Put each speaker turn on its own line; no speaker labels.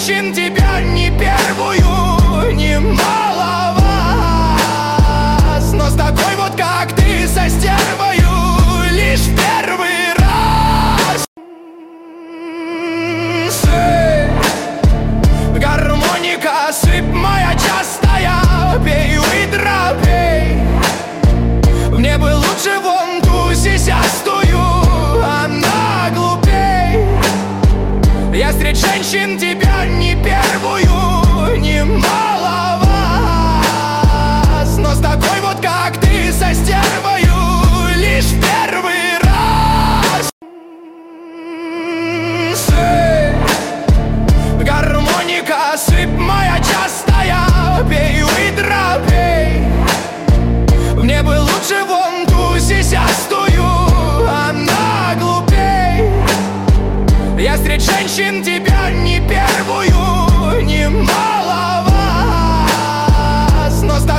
женщин тебя не первую, не мало вас, но с такой вот как ты, со стервою, лишь в первый раз. Гармоника, сыпь моя частая, пей, выдра, пей. Мне бы лучше вон ту сисястую, она глупей. Я среди женщин тебя не первую, не мало вас, но с такой вот как ты, со стервою, лишь в первый раз. Гармоника, сыпь моя частая, пей, выдра, пей. Мне бы лучше вон ту сисястую, она глупей. Я среди женщин